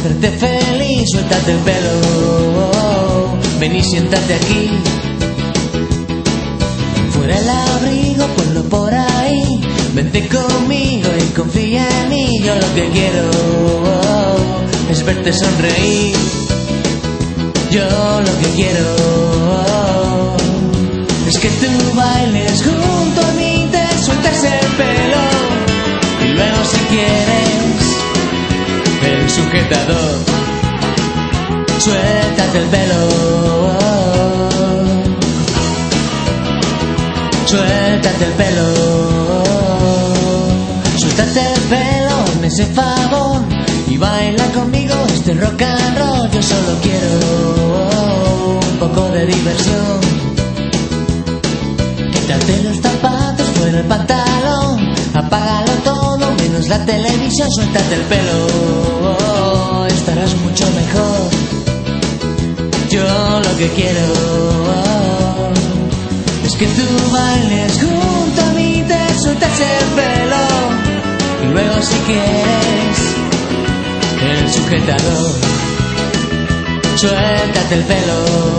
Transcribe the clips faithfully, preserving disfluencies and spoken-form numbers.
hacerte feliz, suéltate el pelo. Ven y siéntate aquí. Fuera el abrigo, ponlo por ahí. Vente conmigo y confía en mí. Yo lo que quiero es verte sonreír. Yo lo que quiero es que tú bailes junto a mí, te sueltes el pelo y luego si quieres el sujetador, suéltate el pelo, suéltate el pelo, suéltate el pelo, hazme ese favor y baila conmigo este rock and roll. Yo solo quiero un poco de diversión. Quítate los zapatos, fuera el pantalón. Apágalo todo, menos la televisión. Suéltate el pelo, estarás mucho mejor. Yo lo que quiero es que tú bailes junto a mí, te sueltas el pelo y luego si quieres el sujetador, suéltate el pelo,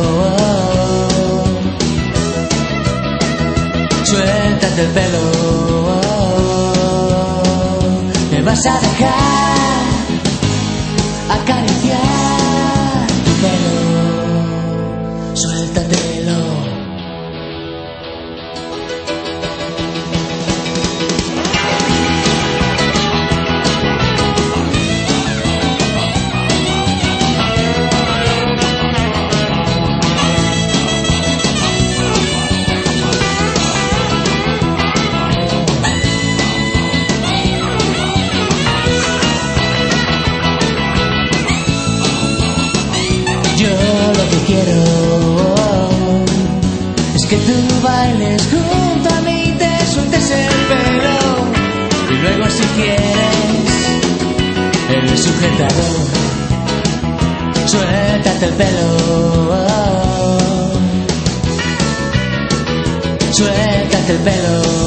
suéltate el pelo. Me vas a dejar acariciar tu pelo, suéltatelo. Quiero es que tú bailes junto a mí, te sueltes el pelo y luego si quieres el sujetador, suéltate el pelo, suéltate el pelo.